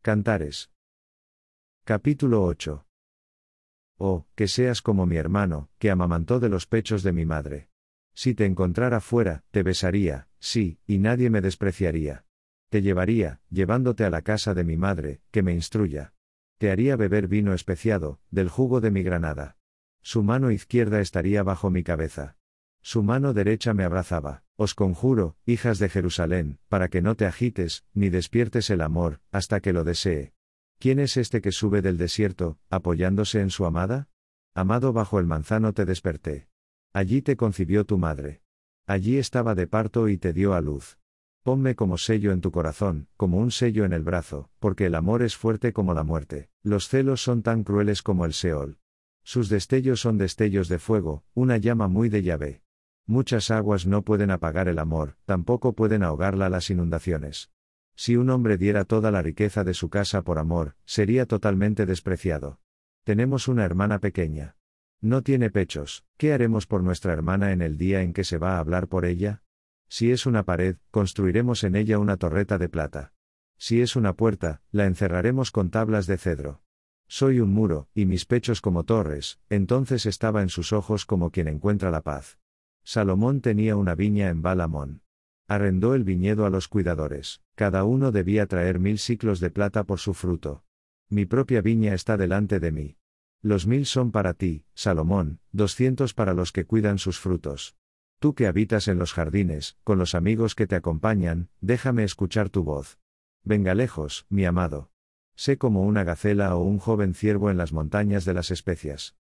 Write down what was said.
Cantares. Capítulo 8. Oh, que seas como mi hermano, que amamantó de los pechos de mi madre. Si te encontrara fuera, te besaría, sí, y nadie me despreciaría. Te llevaría, llevándote a la casa de mi madre, que me instruya. Te haría beber vino especiado, del jugo de mi granada. Su mano izquierda estaría bajo mi cabeza. Su mano derecha me abrazaba. Os conjuro, hijas de Jerusalén, para que no te agites, ni despiertes el amor, hasta que lo desee. ¿Quién es este que sube del desierto, apoyándose en su amada? Amado, bajo el manzano te desperté. Allí te concibió tu madre. Allí estaba de parto y te dio a luz. Ponme como sello en tu corazón, como un sello en el brazo, porque el amor es fuerte como la muerte, los celos son tan crueles como el Seol. Sus destellos son destellos de fuego, una llama muy de Yahvé. Muchas aguas no pueden apagar el amor, tampoco pueden ahogarla las inundaciones. Si un hombre diera toda la riqueza de su casa por amor, sería totalmente despreciado. Tenemos una hermana pequeña. No tiene pechos, ¿qué haremos por nuestra hermana en el día en que se va a hablar por ella? Si es una pared, construiremos en ella una torreta de plata. Si es una puerta, la encerraremos con tablas de cedro. Soy un muro, y mis pechos como torres, entonces estaba en sus ojos como quien encuentra la paz. Salomón tenía una viña en Baal-Hamón. Arrendó el viñedo a los cuidadores, cada uno debía traer 1000 siclos de plata por su fruto. Mi propia viña está delante de mí. Los 1000 son para ti, Salomón, 200 para los que cuidan sus frutos. Tú que habitas en los jardines, con los amigos que te acompañan, déjame escuchar tu voz. Venga lejos, mi amado. Sé como una gacela o un joven ciervo en las montañas de las especias.